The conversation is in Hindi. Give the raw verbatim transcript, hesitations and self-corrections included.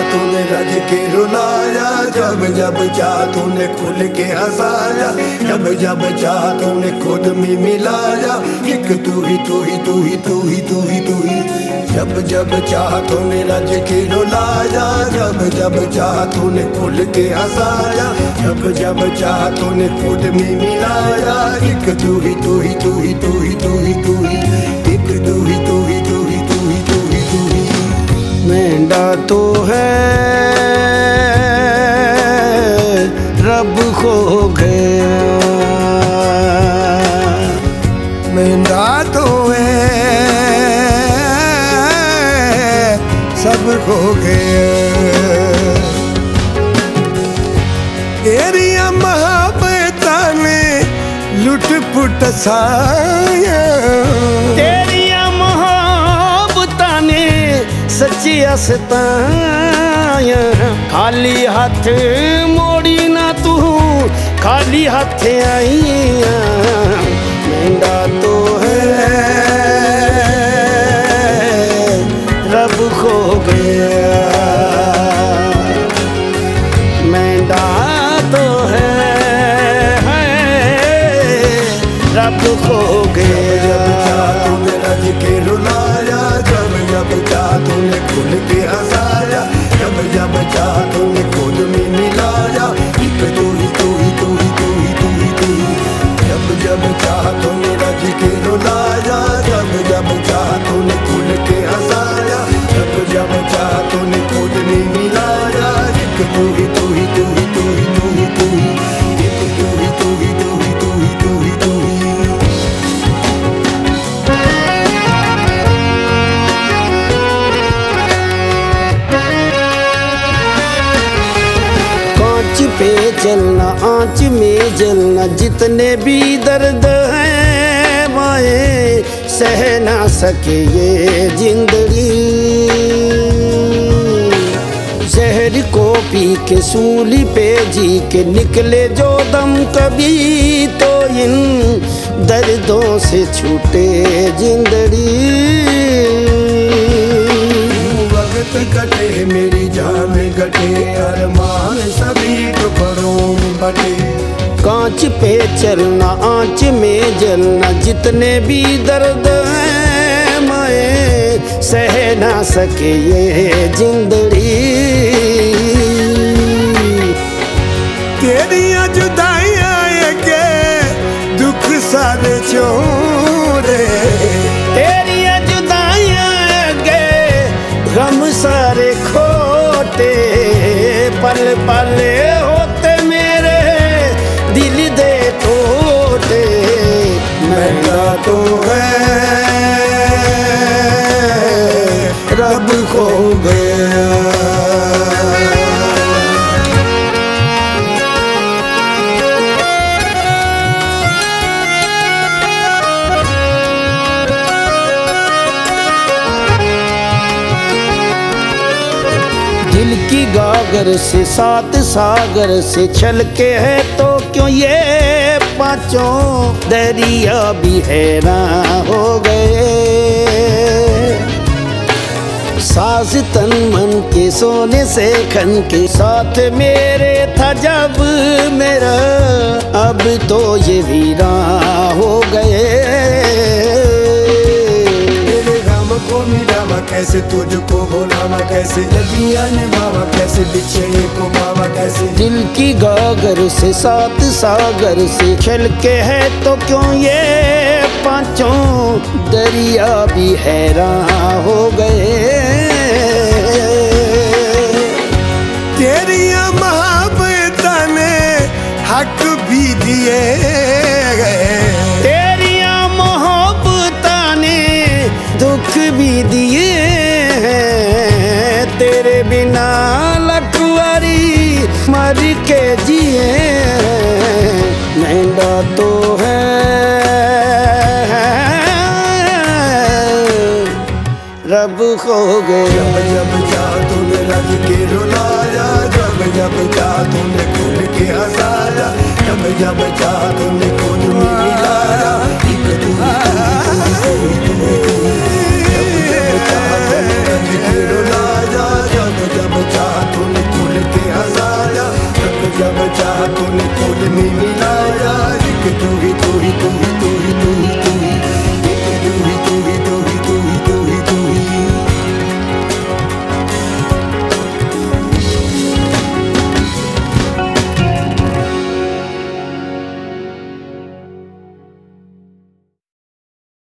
तूने रज के रुलाया, जब जब चाह तूने खुल के हंसाया, जब जब चाह तूने खुद में मिलाया। एक तू ही तू ही तू ही तू ही तू ही तू ही। जब जब चाह तूने रज के रुलाया, जब जब चाह तूने खुल के हंसाया, जब जब चाह तूने खुद में मिलाया। एक तू ही तू ही तू ही तू ही तू ही तू ही। एक तू ही तू ही तू ही तू ही तू ही तू ही। मेंढा तो है रब खो गया, मेंढा तो है सब खो गया। तेरिया मोहब्बता ने लुट पुट साया, तेरिया मोहब्बता ने सच्चिया सताया। खाली हाथ मोड़ी ना तू, खाली हाथ आईया। मेंढा तो है रब खो गया, मेंढा तो है, है रब खो गया। तूने रज के रुलाया, जब जब चाह तूने खुल के हंसाया, जब जब चाह तूने खुद में मिलाया। एक तू ही तू ही तू ही तू ही तू ही तू ही। जब जब चाह तूने रज के रुलाया, जब जब चाह तूने खुल के हंसाया, जब जब चाह तूने खुद में मिलाया। एक तू ही तू ही तू ही तू ही तू ही तू ही। एक तू ही तू ही तू ही तू ही तू ही तू ही। पे चलना आँच में जलना, जितने भी दर्द है माए सह ना सके ये जिंदगी। जहर को पी के सूली पे जी के निकले जो दम, कभी तो इन दर्दों से छूटे जिंदगी। वक्त कटे मेरी जान कटे, अरमान सभी टुकड़ों में बटे। कांच पे चलना आँच में जलना, जितने भी दर्द है मैं सह ना सके ये जिंदगी। तेरिया जुदाइयां के दुख सारे छोड़े, तेरिया जुदाइयां के गम सारे खोटे। पल पल होते मेरे दिल दे टोटे। मेंढा तो है रब खो गया। दिल की गागर से सात सागर से छल के है तो क्यों ये पांचों दरिया भी हैरान हो गए। सास तन मन के सोने से खन के साथ मेरे था जब मेरा, अब तो ये वीरान हो गए। को मिलावा कैसे, तुझको भुलावा कैसे, लगिया निभावा कैसे, बिछड़े को पावा कैसे। दिल की गागर से सात सागर से छल के है तो क्यों ये पांचों दरिया भी हैरान हो गए। तेरिया मोहब्बता ने हक भी दिए गए, तेरिया मोहब्बता ने दुख भी दिए हैं। तेरे बिना लखवारी मर के जिए। मेंढा तो है रब खो गया। जब जब चाह तूने रज के रुलाया, जब जब चाह तूने खुल के हंसाया, जब जब चाह तूने